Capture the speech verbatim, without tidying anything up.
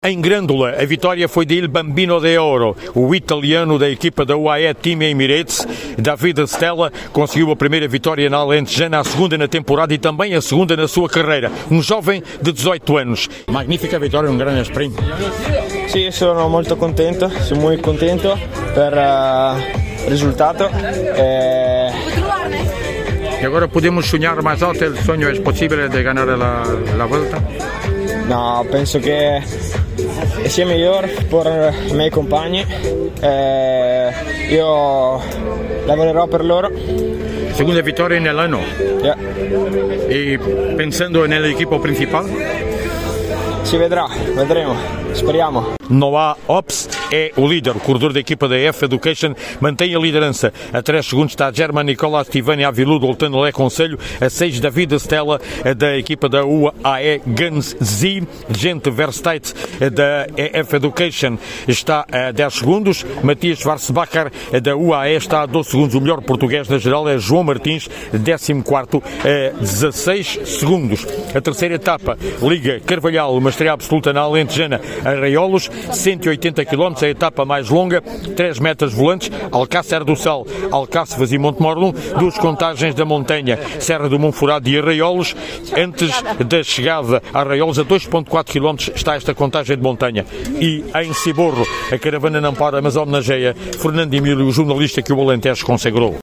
Em Grândola, a vitória foi de Il Bambino de Ouro, o italiano da equipa da U A E Team Emirates. David Stella conseguiu a primeira vitória na Alentejana, a segunda na temporada e também a segunda na sua carreira. Um jovem de dezoito anos. Magnífica vitória, um grande sprint. Sì, sono molto contento, sono molto contento per il uh, risultato. E... e agora podemos sonhar mais alto? O sonho é possível de ganhar a, a volta? No, penso che sia migliore per i miei compagni. E io lavorerò per loro. Segunda vitória nell'anno? Yeah. E pensando nell'equipa principal? Si vedrà, vedremo, speriamo. Noah Ops é o líder, o corredor da equipa da F Education, mantém a liderança. A três segundos está German Nicolas Tivani Aviludo, Oltano Conselho. A seis, David Stella, da equipa da U A E Guns Z. Gente Verstappen, da F Education, está a dez segundos. Matias Schwarzbacher, da U A E, está a doze segundos. O melhor português na geral é João Martins, décimo quarto, a dezasseis segundos. A terceira etapa, Liga Carvalhal, uma estreia absoluta na Alentejana, Arraiolos, cento e oitenta quilómetros, a etapa mais longa, três metas volantes, Alcácer do Sal, Alcácevas e Montemorlon, duas contagens da montanha, Serra do Monforado e Arraiolos. Antes da chegada a Arraiolos, a dois vírgula quatro quilómetros, está esta contagem de montanha. E em Ciborro, a caravana não para, mas homenageia Fernando Emílio, o jornalista que o Alentejo consagrou.